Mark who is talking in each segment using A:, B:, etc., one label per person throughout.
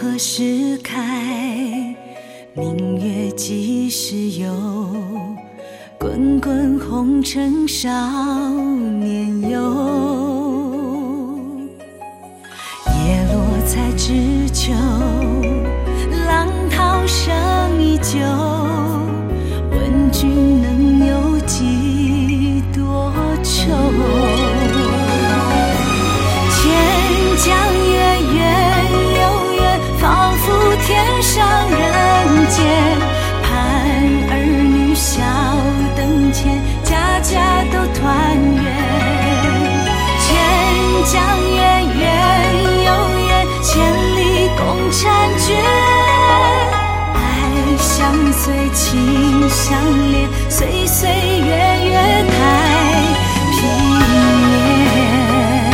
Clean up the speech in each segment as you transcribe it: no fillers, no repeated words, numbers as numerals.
A: 何时开？明月几时有？滚滚红尘少年游。叶落才知秋，浪涛声依旧。问君能有几多愁？千江月圆又圆，仿佛天上人间。盼儿女笑灯前，家家都团圆。千江月圆又圆，千里共婵娟。爱相随，情相连，岁岁月月太平年。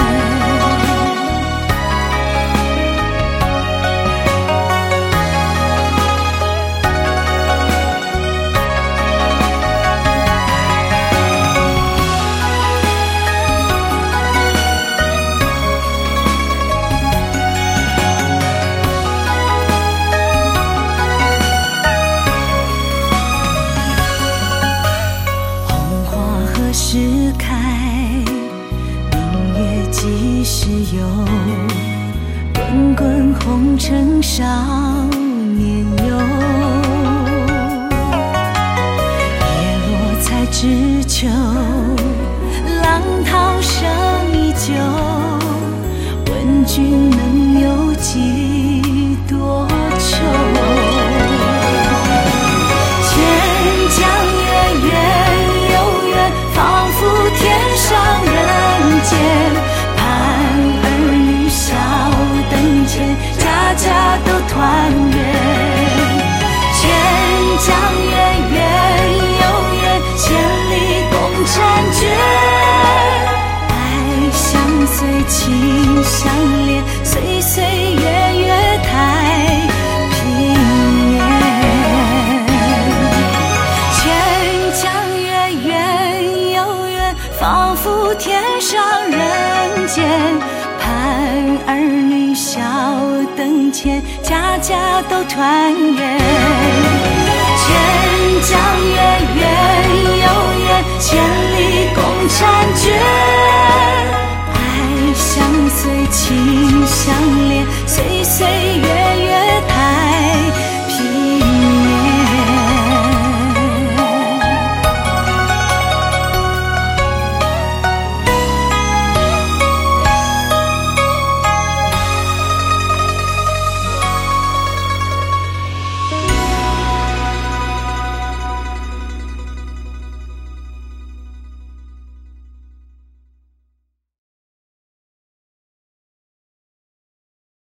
A: 何时开？明月几时有？滚滚红尘少年游。叶落才知秋，浪涛声依旧。问君能有几多愁？千江月圆又圆，仿佛天上人间。盼儿女笑灯前，家家都团圆。千江月圆又圆，千里共婵娟。爱相随，情相连，岁岁月月太平年。千江月圆又圆，仿佛天上人间。盼儿女笑灯前，家家都团圆。千江月圆又圆，千里共婵娟。